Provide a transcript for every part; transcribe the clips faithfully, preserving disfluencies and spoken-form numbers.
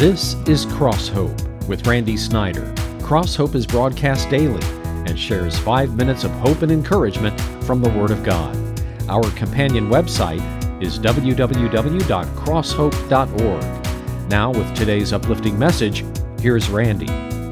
This is Cross Hope with Randy Snyder. Cross Hope is broadcast daily and shares five minutes of hope and encouragement from the Word of God. Our companion website is w w w dot cross hope dot org. Now, with today's uplifting message, here's Randy.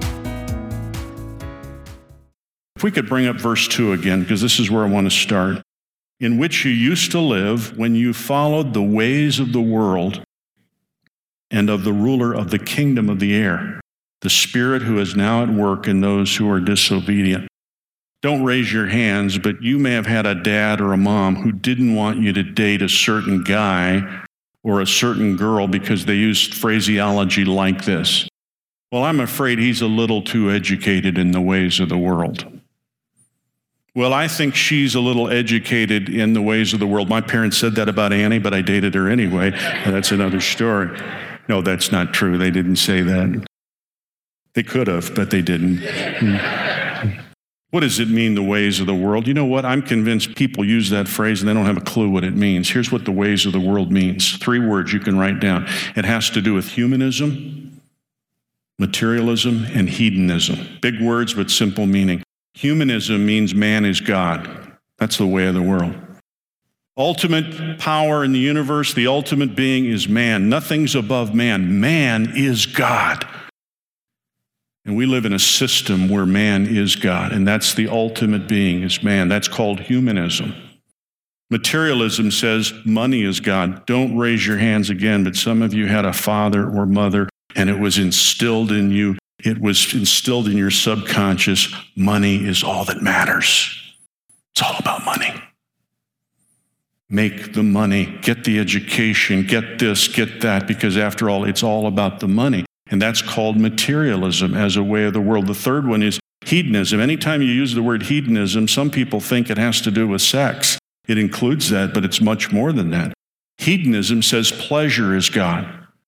If we could bring up verse two again, because this is where I want to start. In which you used to live when you followed the ways of the world and of the ruler of the kingdom of the air, the spirit who is now at work in those who are disobedient. Don't raise your hands, but you may have had a dad or a mom who didn't want you to date a certain guy or a certain girl because they used phraseology like this. Well, I'm afraid he's a little too educated in the ways of the world. Well, I think she's a little educated in the ways of the world. My parents said that about Annie, but I dated her anyway. That's another story. No, that's not true. They didn't say that. They could have, but they didn't. What does it mean, the ways of the world? You know what? I'm convinced people use that phrase and they don't have a clue what it means. Here's what the ways of the world means. Three words you can write down. It has to do with humanism, materialism, and hedonism. Big words, but simple meaning. Humanism means man is God. That's the way of the world. Ultimate power in the universe, the ultimate being is man. Nothing's above man. Man is God. And we live in a system where man is God, and that's the ultimate being is man. That's called humanism. Materialism says money is God. Don't raise your hands again, but some of you had a father or mother, and it was instilled in you. It was instilled in your subconscious. Money is all that matters. It's all about money. Make the money, get the education, get this, get that, because after all, it's all about the money. And that's called materialism as a way of the world. The third one is hedonism. Anytime you use the word hedonism, some people think it has to do with sex. It includes that, but it's much more than that. Hedonism says pleasure is God.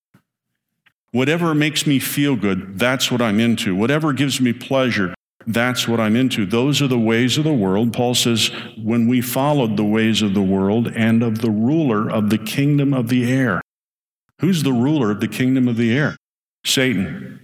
Whatever makes me feel good, that's what I'm into. Whatever gives me pleasure, that's what I'm into. Those are the ways of the world. Paul says, when we followed the ways of the world and of the ruler of the kingdom of the air. Who's the ruler of the kingdom of the air? Satan.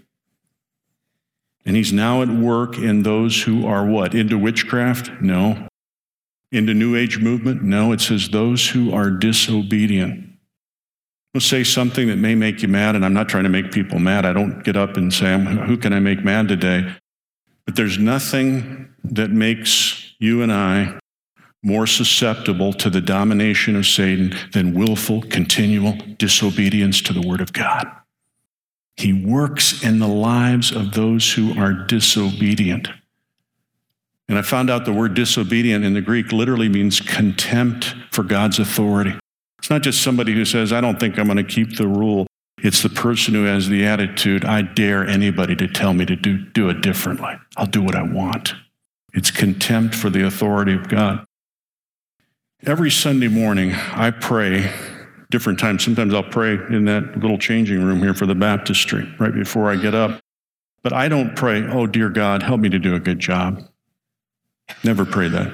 And he's now at work in those who are what? Into witchcraft? No. Into New Age movement? No. It says those who are disobedient. I'll say something that may make you mad, and I'm not trying to make people mad. I don't get up and say, who can I make mad today? But there's nothing that makes you and I more susceptible to the domination of Satan than willful, continual disobedience to the Word of God. He works in the lives of those who are disobedient. And I found out the word disobedient in the Greek literally means contempt for God's authority. It's not just somebody who says, I don't think I'm going to keep the rule. It's the person who has the attitude, I dare anybody to tell me to do, do it differently. I'll do what I want. It's contempt for the authority of God. Every Sunday morning, I pray different times. Sometimes I'll pray in that little changing room here for the baptistry right before I get up. But I don't pray, oh, dear God, help me to do a good job. Never pray that.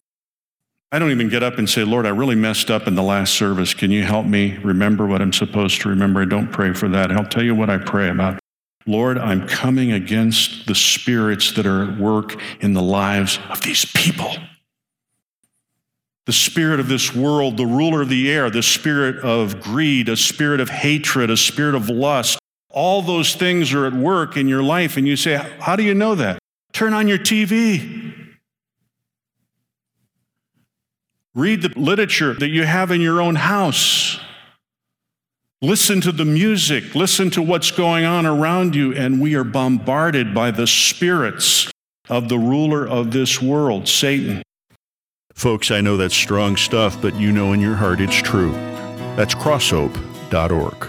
I don't even get up and say, Lord, I really messed up in the last service. Can you help me remember what I'm supposed to remember? I don't pray for that. I'll tell you what I pray about. Lord, I'm coming against the spirits that are at work in the lives of these people. The spirit of this world, the ruler of the air, the spirit of greed, a spirit of hatred, a spirit of lust. All those things are at work in your life, and you say, how do you know that? Turn on your T V. Read the literature that you have in your own house. Listen to the music. Listen to what's going on around you, and we are bombarded by the spirits of the ruler of this world, Satan. Folks, I know that's strong stuff, but you know in your heart it's true. That's cross hope dot org.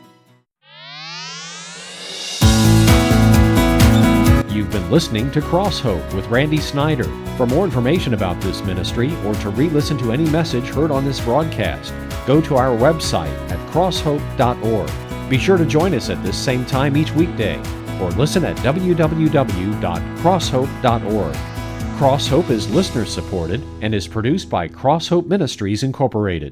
You've been listening to Cross Hope with Randy Snyder. For more information about this ministry or to re-listen to any message heard on this broadcast, go to our website at cross hope dot org. Be sure to join us at this same time each weekday or listen at w w w dot cross hope dot org. Cross Hope is listener supported and is produced by Cross Hope Ministries Incorporated.